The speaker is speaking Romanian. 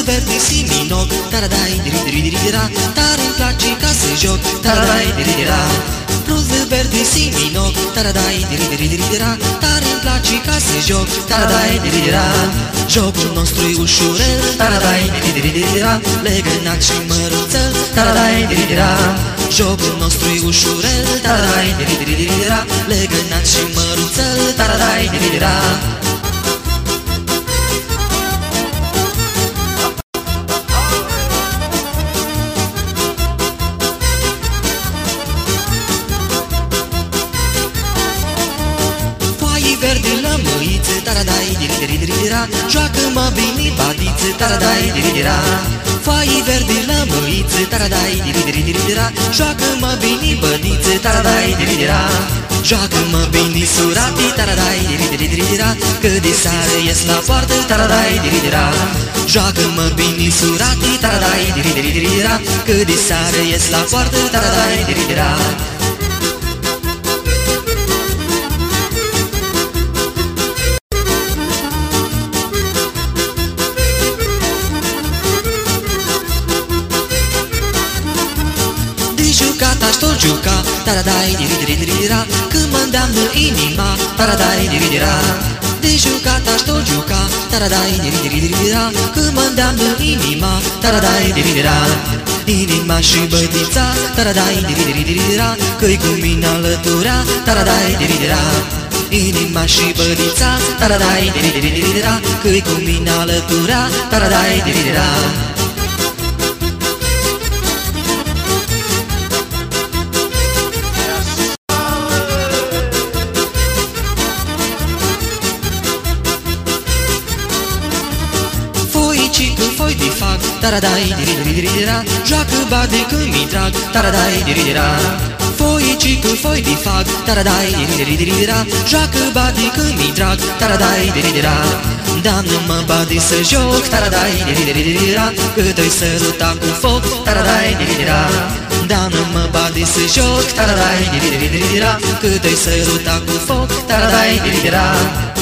verde siminoc, taradai diri-diri-diri-ra, tare-mi place ca să joc, taradai diri-diri-ra. Roze verde siminoc, taradai diri-diri-diri-ra, tare-mi place ca să joc, taradai diri-diri-ra. Jocul nostru e ușurel, taradai diri-diri-diri-ra, legănat și măruțel, taradai diri-diri-ra. Jocul nostru e ușurel, taradai diri-diri-diri-ra, legănat și măruțel, taradai diri-diri-ra. Verde lămâiță, taradai diri-diri-diri-ra, joacă-mă bine badiță, taradai diri-diri-ra. Foaie verde lămâiță, taradai diri-diri-diri-ra, joacă-mă bine bădiță, taradai diri-diri-ra. Joacă-mă bine surati, taradai diri-diri-diri-ra, că de seară ies la poartă, taradai diri-diri-ra. Joacă-mă bine surati, taradai diri-diri-diri-ra, că de seară ies la poartă, taradai diri-diri-ra. Aș tot juca, taradai diri-diri-diri-ra, când mă îndeamnă inima, taradai diri-diri-ra. De jucat aș tot juca, taradai diri-diri-diri-ra, când mă îndeamnă inima, taradai diri-diri-ra. Inima și bădița, taradai diri-diri-diri-ra, că-i cu mine alătura, taradai diri-diri-ra. Inima și bădița, taradai diri-diri-diri-ra, că-i cu mine alătura, taradai diri-diri-ra. Foi de fac, taradai diri-diri-diri-ra, joacă bade când mi trag, taradai diri-diri-ra. Foi de fac, taradai diri-diri-diri-ra, joacă bade când mi trag, taradai diri-diri-ra. Doamnă-mă bade să joc, taradai diri-diri-diri-ra, că te-i săruta cu foc, taradai diri-diri-ra. Doamnă-mă bade să joc, taradai diri-diri-diri-ra, că te-i săruta cu foc, taradai diri-diri-ra.